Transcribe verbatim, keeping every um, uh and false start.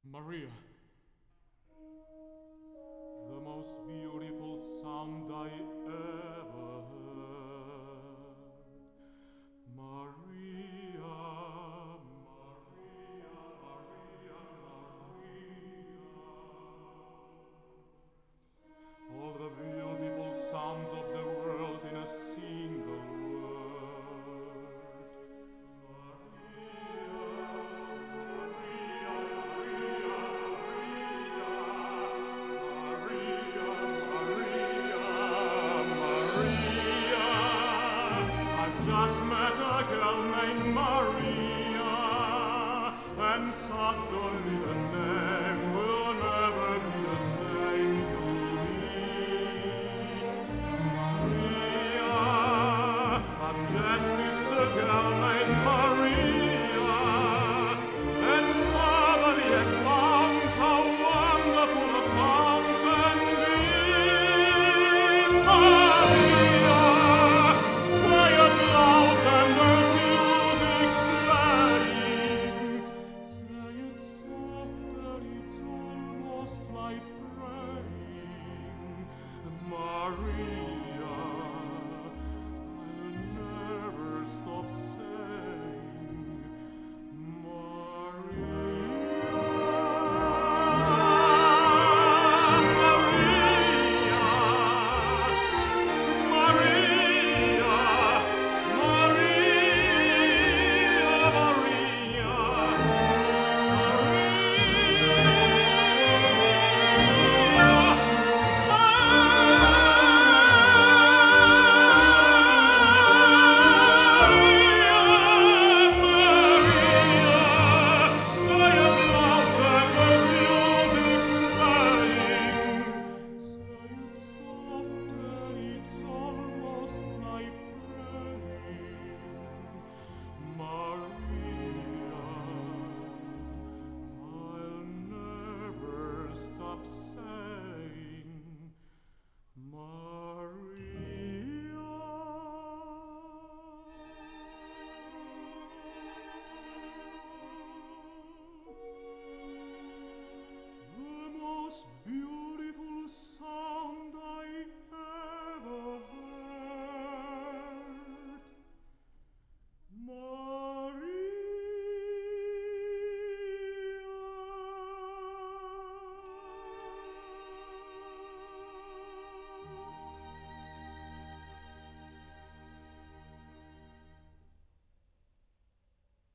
Maria, the most beautiful sound I ever heard. Maria, Maria, Maria, Maria. All the beautiful sounds of the world in a single word. Just met a girl named Maria, and suddenly the name